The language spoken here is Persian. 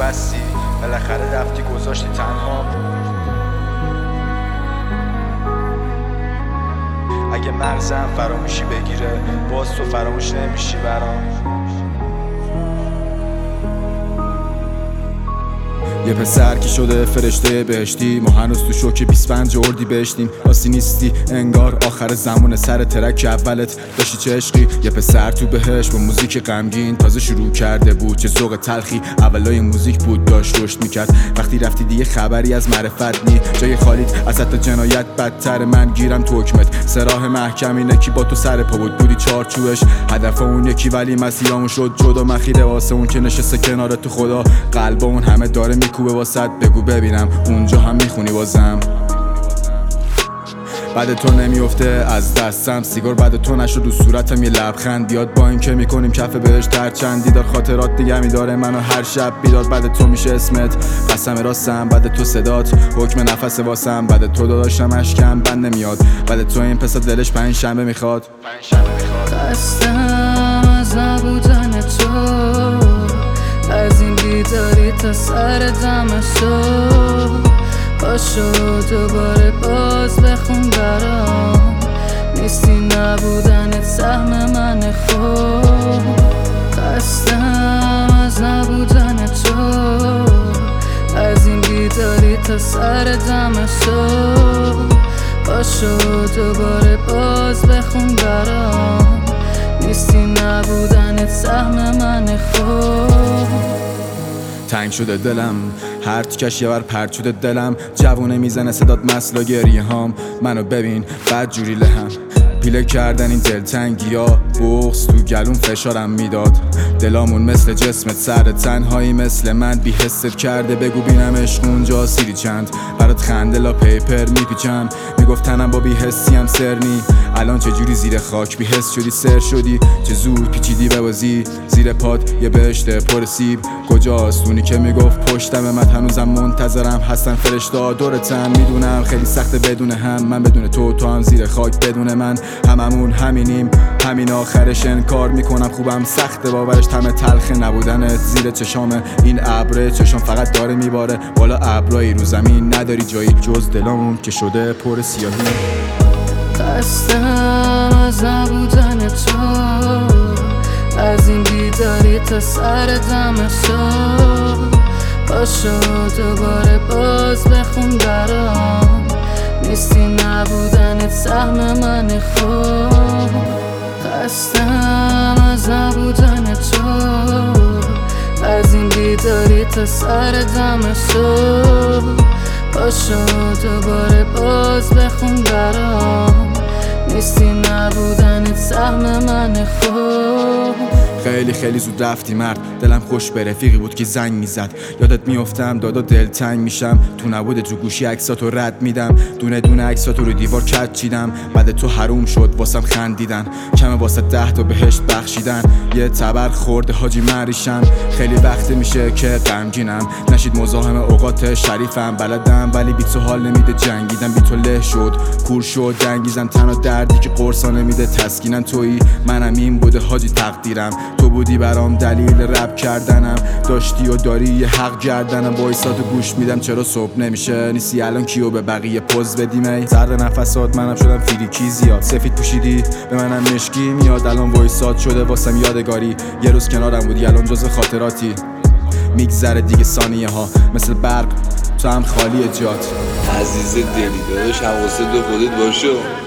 بستی، بالاخره رفتی گذاشتی تنها. اگه مغزم فراموشی بگیره باز تو فراموش نمیشی برام. یه پسر که شده فرشته بهشتی، ما هنوز تو شوک 25 اردی بهشتیم. راستی نیستی انگار آخر زمان سر ترک اولت داشتی چه عشقی. یه پسر تو بهش با موزیک غمگین تازه شروع کرده بود، چه ذوق تلخی اولای موزیک بود داشت رشد میکرد. وقتی رفتی دیگه خبری از معرفت نی، جای خالیت از حتی جنایت بدتر. من گیرم تو حکمت، سراح محکم اینه کی با تو سر پا بود، بودی چارچوبش هدف اون یکی ولی مسیرامون شد جدا. مخیره واسه اون که نشسته کنار تو خدا، قلب اون همه داره میکوبه واسط. بگو ببینم اونجا هم میخونی بازم. بعد تو نمیفته از دستم سیگار، بعد تو نشد رو صورتم یه لبخند بیاد. با این که میکنیم کف بهش تر چند دیدار خاطرات دیگه میداره منو هر شب بیدار. بعد تو میشه اسمت قسم راستم، بعد تو صدات حکم نفس واسم، بعد تو داداشم اشکم بند نمیاد. بعد تو این پسر دلش 5 شنبه میخواد. خستم از نبودن تو، از این بیداری تا سر دم صبح. پاشو دوباره باز بخون برام، نیستی نبودنت سهم من خوب. خستم از نبودن تو، از این بیداری تا سر دم صبح. پاشو دوباره باز بخون برام، نیستی نبودنت سهم من خوب. تنگ شده دلم هر تیکش یه بر پرت شده دلم. جوونه میزنه صدات مسلا گریه هام، منو ببین بد جوری لهم. پیله کردن این دلتنگی ها بغض تو گلون فشارم میداد. دلامون مثل جسمت سر تنهایی مثل من بی حست کرده. بگو بینم عشق اونجا سیری چند، برات خنده لا پیپر میپیچم. میگفتنم با بی حسی هم سرنی، الان چجوری زیر خاک بی حس شدی سر شدی. چه زود پیچیدی ببازی زیر پات یه بهشت پر سیب. کجاست اونی که میگفت پشتم من هنوزم منتظرم. هستن فرشته دورتم میدونم خیلی سخته بدون هم، من بدون تو هم زیر خاک بدون من. هممون همینیم همین آخرش انکار میکنم خوبم سخته باورش. همه تلخ نبودنت زیر چشامه، این ابر چشام فقط داره میباره بالا. ابرایی رو زمین نداری جایی جز دلامون که شده پر سیاهی. خستم از نبودن تو، از این بیداری تا سر دم صبح. پاشو دوباره باز بخون برام، نیستی نبودنت سهم من خوب. خستم از نبودن تو، از این بیداری تا سر دم صبح. پاشو دوباره باز بخون برام، نیستی نبودنت سهم من خوب. خیلی زود رفتی مرد، دلم خوش به رفیقی بود که زنگ میزد. یادت میافتم دادا دلتنگ میشم، تو نبودت رو گوشی عکساتو رد میدم. دونه دونه عکساتو رو دیوار کج چیدم، بعد تو حروم شد واسم خندیدن. کمه واسه 10 تا بهشت بخشیدن، یه تبر خورده حاجی مریشم. خیلی وقت میشه که غمگینم، نشید مزاحم اوقات شریفم. بلدم ولی بی تو حال نمیده جنگیدم، بی تو له شد کور شد دنگیزم. تنها دردی که قرصا نمیده تسکینم تویی، منم این بوده حاجی تقدیرم. تو بودی برام دلیل رپ کردنم، داشتی و داری یه حق گردنم. وایساتو گوش میدم چرا صبح نمیشه، نیستی الان کیو به بقیه پوز بدیم. ای سر نفسات منم شدم فریکی زیاد، سفید پوشیدی به منم مشکی میاد. الان وایسات شده واسم یادگاری، یه روز کنارم بودی الان جز خاطراتی. میگذره دیگه ثانیه ها مثل برق، تو هم خالی جات. عزیز دلی داداش حواست به خودت باشه.